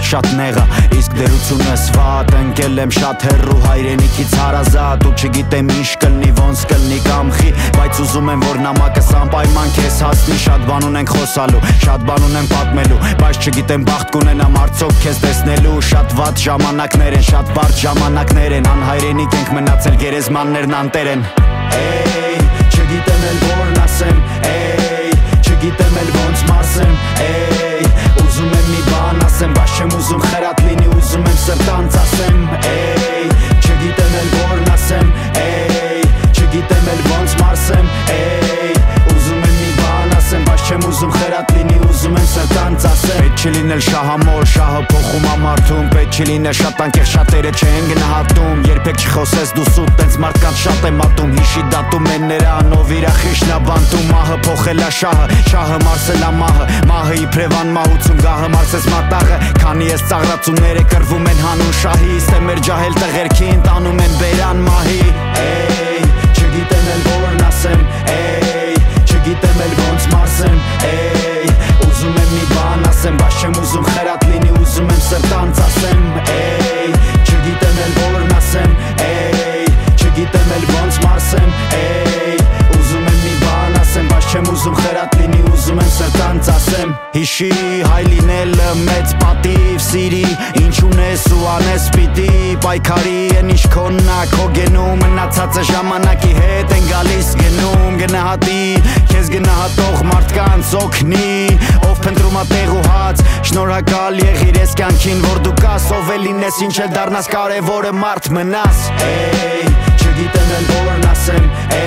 շատ նեղա Իսկ դերությունս վատ ընկել եմ շատ հեռու հայրենիքից հարազատ Ու չգիտեմ ինչ կլնի ոնց կլնի կամխի Բայց ուզում եմ որ նամակս անպայման քեզ հասնի Շատ բան ունենք խոսալու, շատ բան ունեմ պատմելու Բայց չգիտեմ բախտ կունենամ արդյոք քեզ տեսնելու Շատ վատ ժամանակներ են, շատ բարդ ժամանակներ են Անհայրենիք ենք մնացել գերեզմաններն անտեր են Էյ, չգիտեմ էլ որն ասեմ Էյ, չգիտեմ էլ ոնց մարսեմ Էյ, ուզում եմ մի բան ասեմ Բայց չեմ ուզում խրատ լինի, ուզում եմ սրտանց ասեմ Էյ, չգիտեմ էլ որն ասեմ Էյ, չգիտեմ էլ ոնց մարսեմ Էյ, ուզում եմ մի բան ասեմ Բայց չեմ ուզում խրատ լինի, ուզում եմ սրտանց ասեմ Պետք չի լինել շահամոլ, շահը փոխում ամարդում Պետք չի լինել շատ անկեղծ, շատերը չեն գնահատում Երբեք չխոսես դու սուտ, տենց մարդկանց շատ եմ ատում Հիշի դատում են նրան, ով իրա խիշն ա բանտում Մահը փոխել ա շահը, շահը մարսել ա մահը Մահը իբրև անմահություն, գահը մարսես մատաղը Քանի ես ծաղրացումները կռվում են հանուն շահի Իստե մեր ջահել տղերքին տանում են բերան մահի Էյ, չգիտեմ էլ որն ասեմ Էյ, չգիտեմ էլ ոնց մարսեմ Էյ, ուզում եմ մի բան ասեմ Բայց չեմ ուզում խրատ լինի, ուզում եմ սրտանց ասեմ Էյ, չգիտեմ էլ որն ասեմ Էյ, չգիտեմ էլ ոնց մարսեմ Էյ, ուզում եմ մի բան ասեմ Բայց չեմ ուզում խրատ լինի, ուզում եմ սրտանց ասեմ Հիշի հայ լինելը մեծ պատիվ սիրի Ինչ ունես ու անես պիտի Պայքարի են ինչ քոննա քո գենում Մնացածը ժամանակի հետ են գալիս գնում Գնահատի, քեզ գնահատող մարդկանց օգնի Ով փնտրում ա տեղ ու հաց Շնորհակալ եղիր ես կյանքին որ դու կաս Ով էլ լինես ինչ էլ դառնաս կարևորը մարդ մնաս Էյ, չգիտեմ էլ որն ասեմ